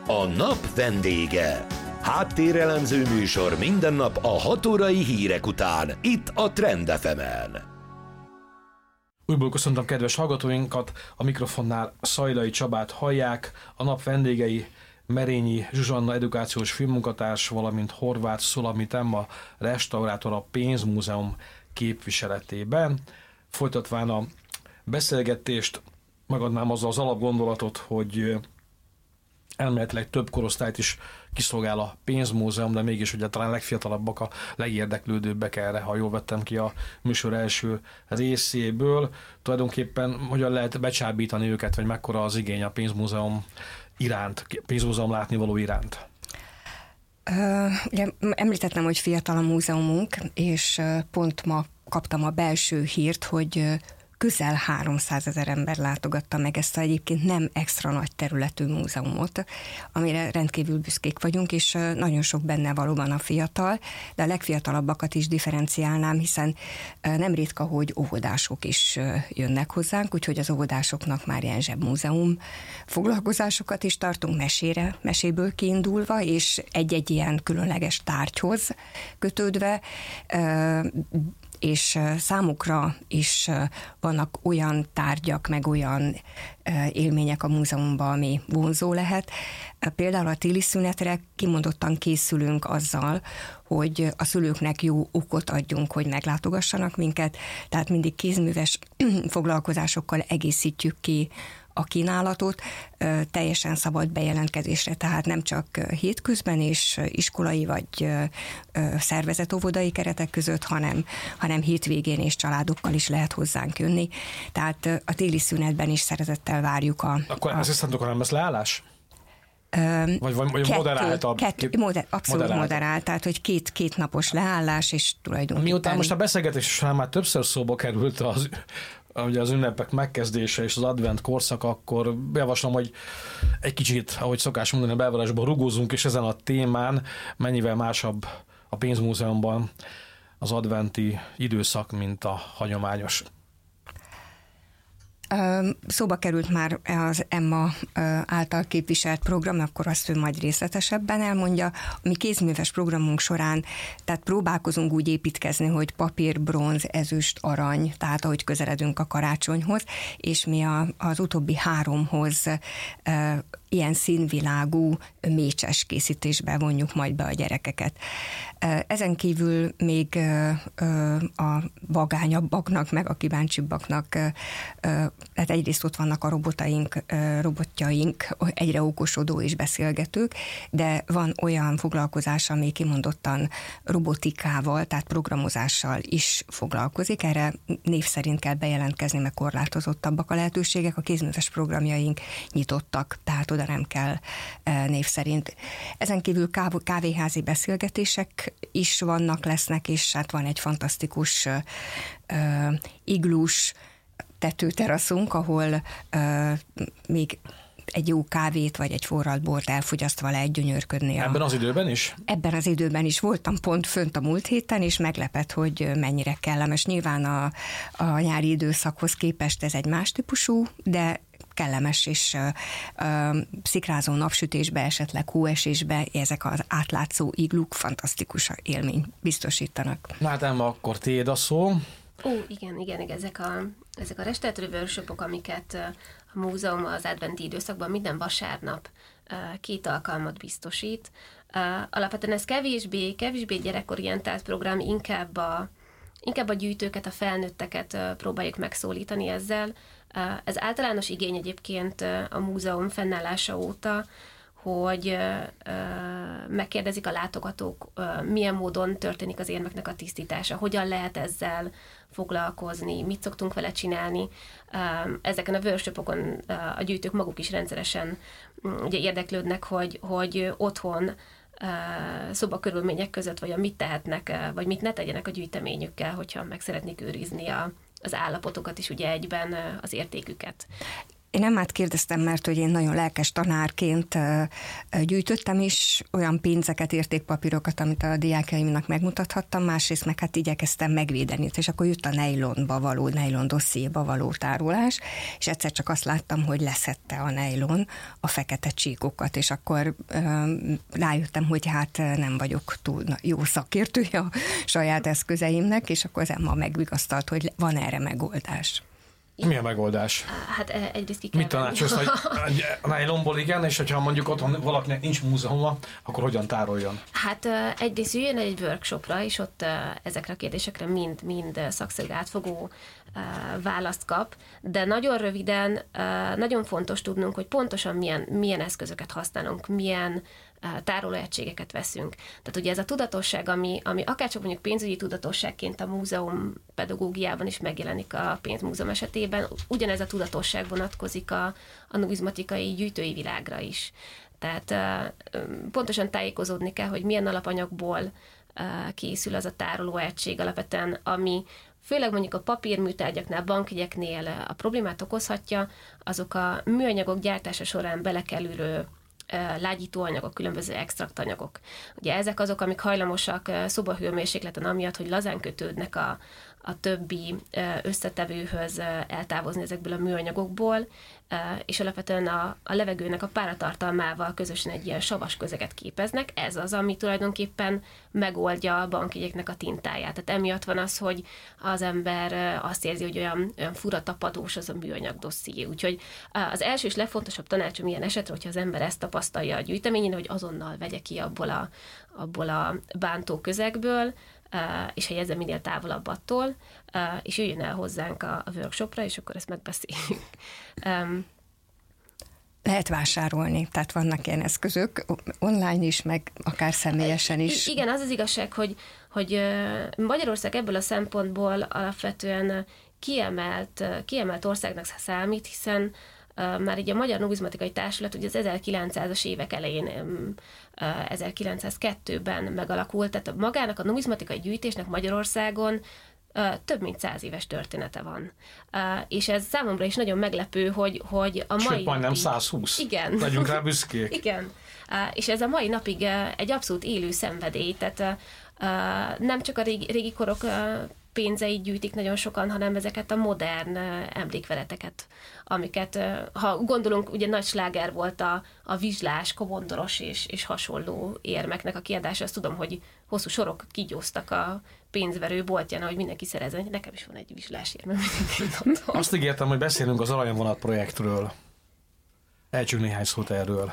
A nap vendége. Háttérelemző műsor minden nap a 6 órai hírek után, itt a Trend FM-en. Újból köszöntöm kedves hallgatóinkat, a mikrofonnál Szajlai Csabát hallják, a nap vendégei Merényi Zsuzsanna edukációs filmmunkatárs, valamint Horváth Szulamit Emma restaurátor a Pénzmúzeum képviseletében. Folytatván a beszélgetést megadnám azzal az alapgondolatot, hogy elméletileg több korosztályt is kiszolgál a Pénzmúzeum, de mégis ugye talán legfiatalabbak, a legérdeklődőbbek erre, ha jól vettem ki a műsor első részéből. Tulajdonképpen hogyan lehet becsábítani őket, vagy mekkora az igény a Pénzmúzeum iránt, Pénzmúzeum látnivaló iránt? Ugye említettem, hogy fiatal a múzeumunk, és pont ma kaptam a belső hírt, hogy közel 300 000 ember látogatta meg ezt a egyébként nem extra nagy területű múzeumot, amire rendkívül büszkék vagyunk, és nagyon sok benne valóban a fiatal, de a legfiatalabbakat is differenciálnám, hiszen nem ritka, hogy óvodások is jönnek hozzánk, úgyhogy az óvodásoknak már ilyen zsebmúzeum foglalkozásokat is tartunk meséből kiindulva, és egy-egy ilyen különleges tárgyhoz kötődve, és számukra is vannak olyan tárgyak, meg olyan élmények a múzeumban, ami vonzó lehet. Például a téli szünetre kimondottan készülünk azzal, hogy a szülőknek jó okot adjunk, hogy meglátogassanak minket, tehát mindig kézműves foglalkozásokkal egészítjük ki a kínálatot, teljesen szabad bejelentkezésre, tehát nem csak hétközben és iskolai vagy szervezett óvodai keretek között, hanem hétvégén és családokkal is lehet hozzánk jönni. Tehát a téli szünetben is szeretettel várjuk Akkor asszisztentokon nem lesz leállás? Vagy moderált? Abszolút moderált, tehát hogy két napos leállás, és tulajdonképpen... Miután most a beszélgetés során már többször szóba került ugye az ünnepek megkezdése és az advent korszak, akkor javaslom, hogy egy kicsit, ahogy szokás mondani, a belvárosban rugózunk, és ezen a témán mennyivel másabb a Pénzmúzeumban az adventi időszak, mint a hagyományos. Szóba került már az Emma által képviselt program, akkor azt ő majd részletesebben elmondja. A mi kézműves programunk során, tehát próbálkozunk úgy építkezni, hogy papír, bronz, ezüst, arany, tehát ahogy közeledünk a karácsonyhoz, és mi az utóbbi 3-hoz ilyen színvilágú, mécses készítésbe vonjuk majd be a gyerekeket. Ezen kívül még a vagányabbaknak, meg a kíváncsibbaknak, tehát egyrészt ott vannak a robotjaink, egyre okosodó és beszélgetők, de van olyan foglalkozás, ami kimondottan robotikával, tehát programozással is foglalkozik. Erre név szerint kell bejelentkezni, mert korlátozottabbak a lehetőségek. A kézműves programjaink nyitottak, tehát oda nem kell név szerint. Ezen kívül kávéházi beszélgetések is lesznek, és hát van egy fantasztikus iglus tetőteraszunk, ahol még egy jó kávét vagy egy forralt bort elfogyasztva lehet gyönyörködni. Ebben az időben is? Ebben az időben is voltam pont fönt a múlt héten, és meglepett, hogy mennyire kellemes. Nyilván a nyári időszakhoz képest ez egy más típusú, de kellemes és szikrázó napsütésbe, esetleg hóesésbe, ezek az átlátszó igluk fantasztikus élmény biztosítanak. Na hát Emma, akkor tiéd a szó. Igen, ezek a restauratőri workshopok, amiket a múzeum az adventi időszakban minden vasárnap 2 alkalmat biztosít. Alapvetően ez kevésbé gyerekorientált program, inkább a gyűjtőket, a felnőtteket próbáljuk megszólítani ezzel. Ez általános igény egyébként a múzeum fennállása óta, hogy megkérdezik a látogatók, milyen módon történik az érmeknek a tisztítása, hogyan lehet ezzel foglalkozni, mit szoktunk vele csinálni. Ezeken a workshopokon a gyűjtők maguk is rendszeresen ugye érdeklődnek, hogy otthon szobakörülmények között vajon mit tehetnek, vagy mit ne tegyenek a gyűjteményükkel, hogyha meg szeretnék őrizni az állapotokat is ugye egyben, az értéküket. Én Emmát kérdeztem, mert hogy én nagyon lelkes tanárként gyűjtöttem is olyan pénzeket, értékpapírokat, amit a diákjaimnak megmutathattam, másrészt meg hát igyekeztem megvédeni, és akkor jött a nejlon dossziéba való tárolás, és egyszer csak azt láttam, hogy leszedte a nejlon a fekete csíkokat, és akkor rájöttem, hogy hát nem vagyok túl jó szakértője a saját eszközeimnek, és akkor az Emma megvigasztalt, hogy van erre megoldás. Mi a megoldás? Hát egyrészt ki kell Mit tanácsolsz, hogy a nájlonból igen, és hogyha mondjuk otthon valakinek nincs múzeuma, akkor hogyan tároljon? Hát egyrészt jöjjön egy workshopra, és ott ezekre a kérdésekre mind szakszerű átfogó választ kap, de nagyon röviden nagyon fontos tudnunk, hogy pontosan milyen eszközöket használunk, milyen tárolóegységeket veszünk. Tehát ugye ez a tudatosság, ami akárcsak mondjuk pénzügyi tudatosságként a múzeum pedagógiában is megjelenik a pénzmúzeum esetében, ugyanez a tudatosság vonatkozik a numizmatikai gyűjtői világra is. Tehát pontosan tájékozódni kell, hogy milyen alapanyagból készül az a tárolóegység alapvetően, ami főleg mondjuk a papírműtárgyaknál, bankjegyeknél a problémát okozhatja, azok a műanyagok gyártása során belekerülő lágyítóanyagok, különböző extraktanyagok. Ugye ezek azok, amik hajlamosak szobahőmérsékleten amiatt, hogy lazán kötődnek a többi összetevőhöz eltávozni ezekből a műanyagokból, és alapvetően a levegőnek a páratartalmával közösen egy ilyen savas közeget képeznek. Ez az, ami tulajdonképpen megoldja a bankjegyeknek a tintáját. Tehát emiatt van az, hogy az ember azt érzi, hogy olyan fura tapadós az a műanyag dosszié. Úgyhogy az első és legfontosabb tanácsom ilyen esetre, hogyha az ember ezt tapasztalja a gyűjteményén, hogy azonnal vegye ki abból a bántó közegből, és helyezze minél távolabb attól, és jöjjön el hozzánk a workshopra, és akkor ezt megbeszéljük. Lehet vásárolni, tehát vannak ilyen eszközök, online is, meg akár személyesen is. Igen, az igazság, hogy Magyarország ebből a szempontból alapvetően kiemelt országnak számít, hiszen már így a Magyar Numizmatikai Társulat ugye az 1900-as évek elején, 1902-ben megalakult, tehát magának a numizmatikai gyűjtésnek Magyarországon több mint 100 éves története van. És ez számomra is nagyon meglepő, hogy a mai Sőt, majdnem napig... 120. Igen. Legyünk rá büszkék. Igen. És ez a mai napig egy abszolút élő szenvedély, tehát nem csak a régi korok pénzeit gyűjtik nagyon sokan, hanem ezeket a modern emlékveleteket, amiket, ha gondolunk, ugye nagy sláger volt a vizslás, komondoros és hasonló érmeknek a kiadása, azt tudom, hogy hosszú sorok kigyóztak a pénzverő boltján, hogy mindenki szerezzen. Nekem is van egy vizslás érmem. Azt ígértem, hogy beszélünk az Aranyvonat projektről. Ejtsünk néhány szót erről.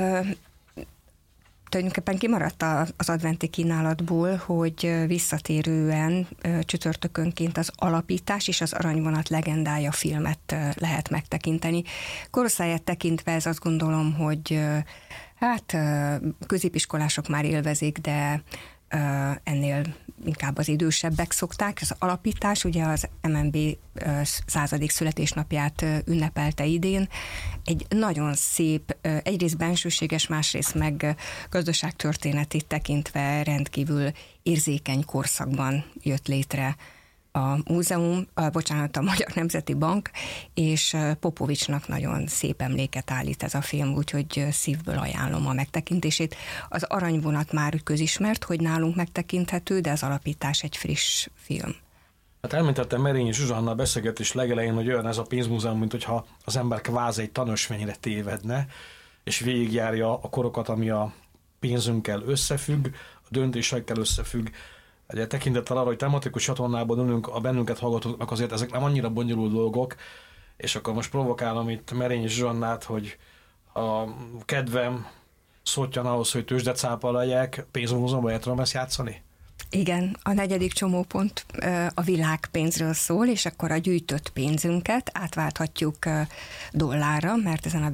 Tulajdonképpen kimaradt az adventi kínálatból, hogy visszatérően csütörtökönként az Alapítás és az Aranyvonat legendája filmet lehet megtekinteni. Korosztályát tekintve ez azt gondolom, hogy hát középiskolások már élvezik, de ennél inkább az idősebbek szokták. Az Alapítás ugye az MNB 100. születésnapját ünnepelte idén. Egy nagyon szép, egyrészt bensőséges, másrészt meg gazdaságtörténetét tekintve rendkívül érzékeny korszakban jött létre a múzeum, a Magyar Nemzeti Bank, és Popovicsnak nagyon szép emléket állít ez a film, úgyhogy szívből ajánlom a megtekintését. Az Aranyvonat már közismert, hogy nálunk megtekinthető, de az Alapítás egy friss film. Hát említettem Merényi Zsuzsanna a beszélgetés legelején, hogy olyan ez a pénzmúzeum, mint hogyha az ember kvázi egy tanösvényre tévedne, és végigjárja a korokat, ami a pénzünkkel összefügg, a döntésekkel összefügg. Egy tekintettel arra, hogy tematikus csatornában ülünk, a bennünket hallgatóknak azért ezek nem annyira bonyolult dolgok, és akkor most provokálom itt Merényi Zsuzsannát, hogy a kedvem szotjan ahhoz, hogy tőzsdecápa legyek, pénzmúzeumban el tudom ezt játszani? Igen, a 4. csomópont a világpénzről szól, és akkor a gyűjtött pénzünket átválthatjuk dollárra, mert ezen a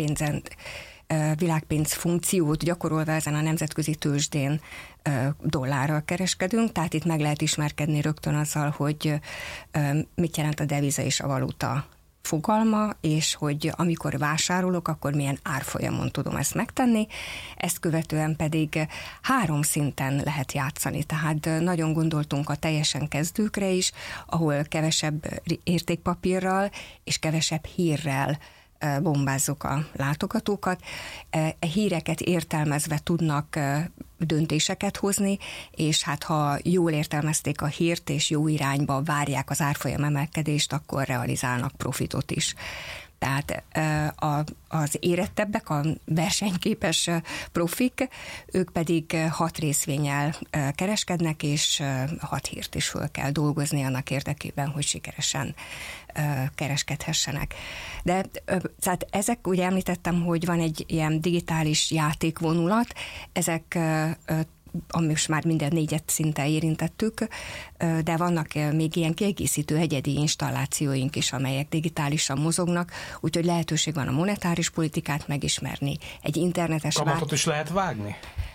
világpénz funkciót gyakorolva ezen a nemzetközi tőzsdén dollárral kereskedünk, tehát itt meg lehet ismerkedni rögtön azzal, hogy mit jelent a deviza és a valuta fogalma, és hogy amikor vásárolok, akkor milyen árfolyamon tudom ezt megtenni. Ezt követően pedig 3 szinten lehet játszani, tehát nagyon gondoltunk a teljesen kezdőkre is, ahol kevesebb értékpapírral és kevesebb hírrel bombázzuk a látogatókat. Híreket értelmezve tudnak döntéseket hozni, és hát ha jól értelmezték a hírt, és jó irányba várják az árfolyam emelkedést, akkor realizálnak profitot is. Tehát az érettebbek, a versenyképes profik, ők pedig 6 részvénnyel kereskednek, és 6 hírt is föl kell dolgozni annak érdekében, hogy sikeresen kereskedhessenek. De tehát ezek, ugye említettem, hogy van egy ilyen digitális játékvonulat, ezek most már minden 4 szinten érintettük, de vannak még ilyen kiegészítő egyedi installációink is, amelyek digitálisan mozognak, úgyhogy lehetőség van a monetáris politikát megismerni. Egy internetes kamatot is lehet vágni?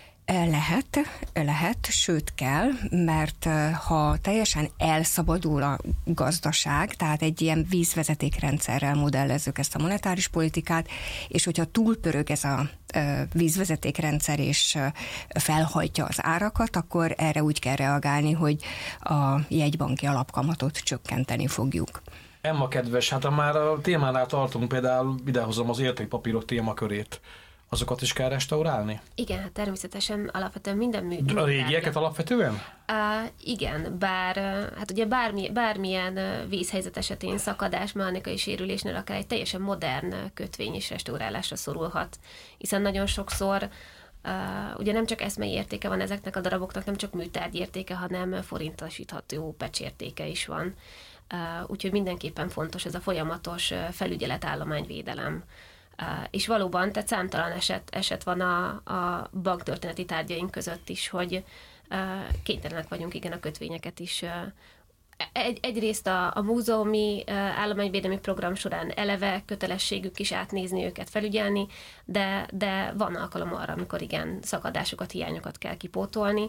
Lehet, sőt kell, mert ha teljesen elszabadul a gazdaság, tehát egy ilyen vízvezetékrendszerrel modellezzük ezt a monetáris politikát, és hogyha túlpörög ez a vízvezetékrendszer és felhajtja az árakat, akkor erre úgy kell reagálni, hogy a jegybanki alapkamatot csökkenteni fogjuk. Emma kedves, hát ha már a témánál tartunk, például idehozom az értékpapírok témakörét. Azokat is kell restaurálni? Igen, hát természetesen alapvetően minden műtárgyat. A régieket alapvetően? Igen, bár hát ugye bármilyen vészhelyzet esetén, szakadás, mechanikai sérülésnél akár egy teljesen modern kötvény is restaurálásra szorulhat, hiszen nagyon sokszor ugye nem csak eszmei értéke van ezeknek a daraboknak, nem csak műtárgy értéke, hanem forintosítható pecsértéke is van. Úgyhogy mindenképpen fontos ez a folyamatos felügyelet, állományvédelem. És valóban, tehát számtalan eset van a banktörténeti tárgyaink között is, hogy kénytelenek vagyunk igen a kötvényeket is. Egyrészt a múzeumi állományvédelmi program során eleve kötelességük is átnézni őket, felügyelni, de van alkalom arra, amikor igen, szakadásokat, hiányokat kell kipótolni.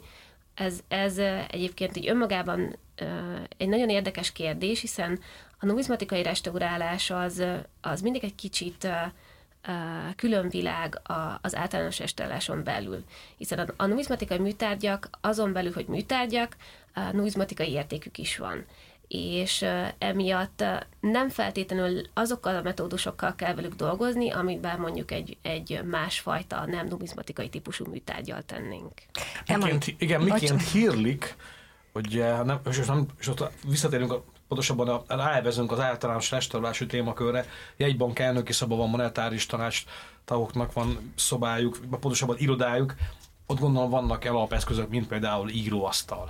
Ez egyébként így önmagában egy nagyon érdekes kérdés, hiszen a numizmatikai restaurálás az mindig egy kicsit külön világ az általános restauráláson belül. Hiszen a numizmatikai műtárgyak azon belül, hogy műtárgyak, numizmatikai értékük is van. És emiatt nem feltétlenül azokkal a metódusokkal kell velük dolgozni, amiben mondjuk egy másfajta, nem numizmatikai típusú műtárggyal tennénk. Miként hírlik, hogy és ott visszatérünk pontosabban ráelvezünk az általános restaurálási témakörre. Jegybank elnöki szoba van, monetáris tanács tagoknak van szobájuk, pontosabban irodájuk. Ott gondolom vannak alapeszközök, mint például íróasztal.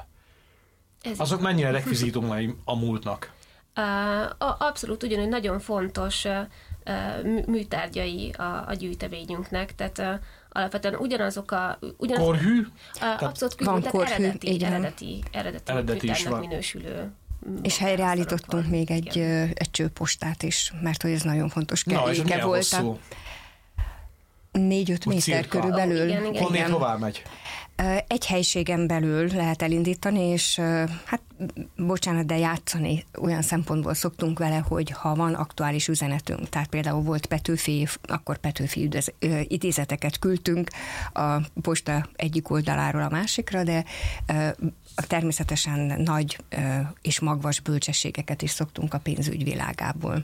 Azok mennyire rekvizitumai a múltnak? Abszolút, ugyanúgy nagyon fontos műtárgyai a gyűjteményünknek, tehát alapvetően ugyanazok korhű? Abszolút van korhű, eredeti műtárgynak minősülő. És helyreállítottunk még egy csőpostát is, mert hogy ez nagyon fontos kelléke volt. 4-5 méter körülbelül. Honnét hová megy? Egy helységen belül lehet elindítani, és hát bocsánat, de játszani olyan szempontból szoktunk vele, hogy ha van aktuális üzenetünk, tehát például volt Petőfi, akkor Petőfi idézeteket küldtünk a posta egyik oldaláról a másikra, de természetesen nagy és magvas bölcsességeket is szoktunk a pénzügy világából.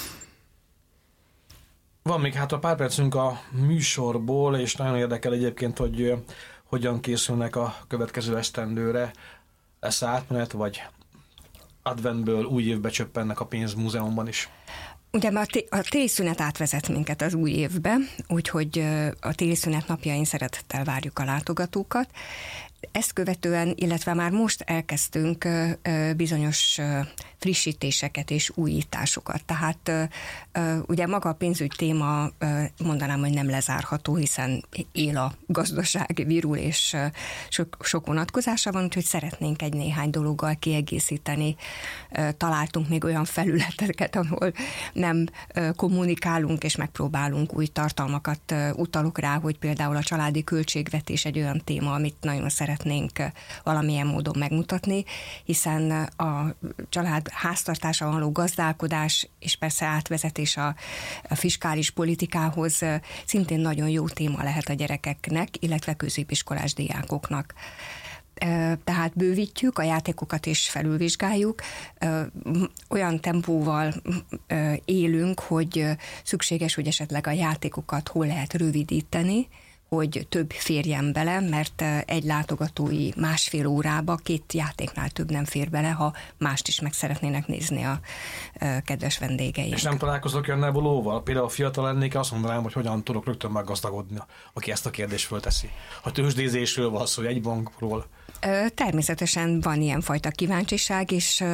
Van még hát a pár percünk a műsorból, és nagyon érdekel egyébként, hogy hogyan készülnek a következő esztendőre. Lesz átmenet, vagy adventből új évbe csöppennek a pénzmúzeumban is? Ugye a téli szünet átvezet minket az új évbe, úgyhogy a téli szünet napjain szeretettel várjuk a látogatókat. Ezt követően, illetve már most elkezdtünk bizonyos frissítéseket és újításokat. Tehát ugye maga a pénzügy téma mondanám, hogy nem lezárható, hiszen él a gazdaság, virul, és sok vonatkozása van, úgyhogy szeretnénk egy néhány dologgal kiegészíteni. Találtunk még olyan felületeket, ahol nem kommunikálunk, és megpróbálunk új tartalmakat. Utalok rá, hogy például a családi költségvetés egy olyan téma, amit nagyon szeretnénk valamilyen módon megmutatni, hiszen a család háztartása való gazdálkodás és persze átvezetés a fiskális politikához szintén nagyon jó téma lehet a gyerekeknek, illetve középiskolás diákoknak. tehát bővítjük, a játékokat is felülvizsgáljuk, olyan tempóval élünk, hogy szükséges, hogy esetleg a játékokat hol lehet rövidíteni, hogy több férjen bele, mert egy látogatói 1,5 órába 2 játéknál több nem fér bele, ha mást is meg szeretnének nézni a kedves vendégeink. És nem találkozok olyan nebulóval? Például fiatal lennék, azt mondanám, hogy hogyan tudok rögtön meggazdagodni, aki ezt a kérdést fölteszi. Ha tőzsdézésről van szó, egy bankról. Természetesen van ilyenfajta kíváncsiság, és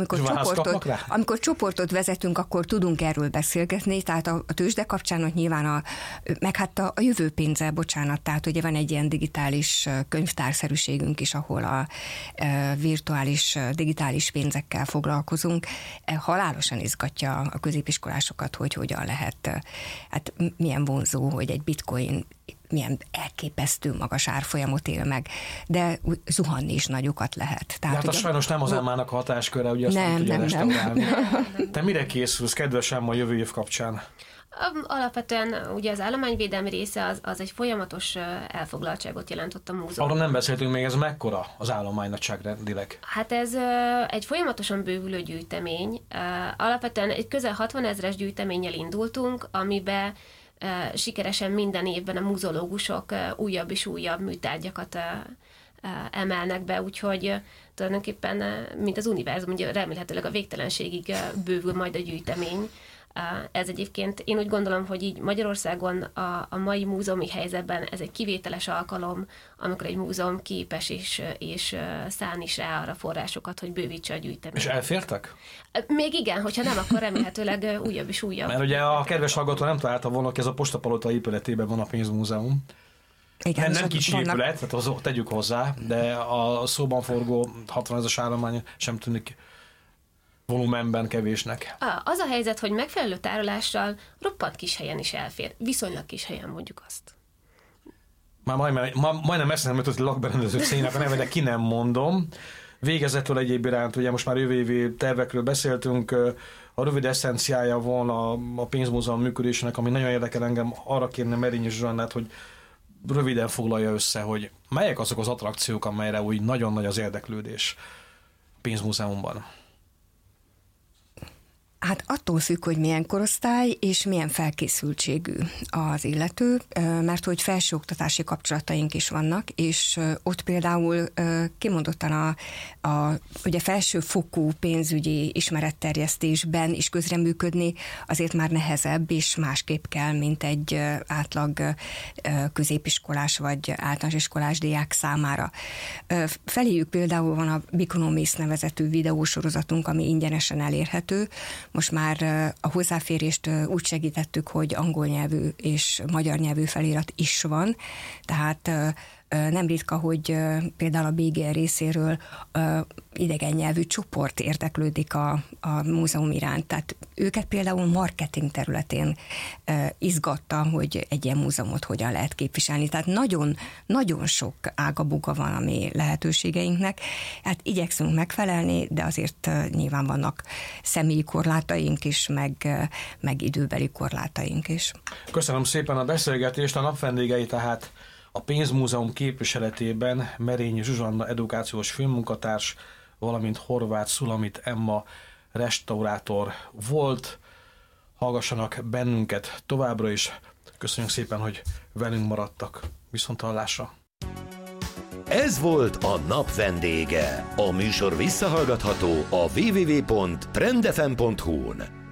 amikor csoportot vezetünk, akkor tudunk erről beszélgetni, tehát a tőzsde kapcsán nyilván meg hát a jövő pénze, tehát ugye van egy ilyen digitális könyvtárszerűségünk is, ahol a virtuális, digitális pénzekkel foglalkozunk. Halálosan izgatja a középiskolásokat, hogy hogyan lehet, hát milyen vonzó, hogy egy bitcoin milyen elképesztő magas árfolyamot él meg, de zuhanni is nagyokat lehet. Tehát, hát sajnos nem az EMMA-nak a hatásköre, ugye azt nem tudja restaurálni. Te mire készülsz, kedves EMMA, a jövő év kapcsán? Alapvetően ugye az állományvédelmi része az egy folyamatos elfoglaltságot jelentett a múzeum. Arról nem beszéltünk még, ez mekkora az állomány nagyságrendileg? Hát ez egy folyamatosan bővülő gyűjtemény. Alapvetően egy közel 60 000-es gyűjteménnyel indultunk, amiben sikeresen minden évben a muzeológusok újabb és újabb műtárgyakat emelnek be, úgyhogy tulajdonképpen, mint az univerzum, ugye remélhetőleg a végtelenségig bővül majd a gyűjtemény. Ez egyébként, én úgy gondolom, hogy így Magyarországon a mai múzeumi helyzetben ez egy kivételes alkalom, amikor egy múzeum képes és szán is rá arra forrásokat, hogy bővítse a gyűjteményt. És elfértek? Még igen, hogyha nem, akkor remélhetőleg újabb és újabb. Mert ugye a kedves hallgató nem találta volna, hogy ez a Postapalota épületében van a pénzmúzeum. Igen, nem kicsi épület, tehát az, tegyük hozzá, de a szóban forgó 60 000-es állomány sem tűnik volumenben kevésnek. Az a helyzet, hogy megfelelő tárolással roppant kis helyen is elfér. Viszonylag kis helyen, mondjuk azt. Már majdnem eszembe jutott, hogy lakberendező cégnek a neve, de ki nem mondom. Végezetül egyéb iránt, ugye most már jövő évi tervekről beszéltünk, a rövid eszenciája van a pénzmúzeum működésének, ami nagyon érdekel engem, arra kérne Merényi Zsuzsannát, hogy röviden foglalja össze, hogy melyek azok az attrakciók, amelyre úgy nagyon nagy az érdeklődés pénzmúzeumban. Hát attól függ, hogy milyen korosztály és milyen felkészültségű az illető, mert hogy felsőoktatási kapcsolataink is vannak, és ott például kimondottan ugye felsőfokú pénzügyi ismeretterjesztésben is közreműködni azért már nehezebb és másképp kell, mint egy átlag középiskolás vagy általános iskolás diák számára. Feléjük például van a Biconomies nevezetű videósorozatunk, ami ingyenesen elérhető. Most már a hozzáférést úgy segítettük, hogy angol nyelvű és magyar nyelvű felirat is van, tehát nem ritka, hogy például a BGR részéről idegen nyelvű csoport érdeklődik a múzeum iránt. Tehát őket például marketing területén izgatta, hogy egy ilyen múzeumot hogyan lehet képviselni. Tehát nagyon, nagyon sok ágabuga van a mi lehetőségeinknek. Hát igyekszünk megfelelni, de azért nyilván vannak személyi korlátaink is, meg időbeli korlátaink is. Köszönöm szépen a beszélgetést. A napvendégei tehát a pénzmúzeum képviseletében Merényi Zsuzsanna edukációs filmmunkatárs, valamint Horváth Szulamit Emma restaurátor volt. Hallgassanak bennünket továbbra is. Köszönjük szépen, hogy velünk maradtak. Viszonthallásra! Ez volt a nap vendége. A műsor visszahallgatható a www.trendfm.hu-n.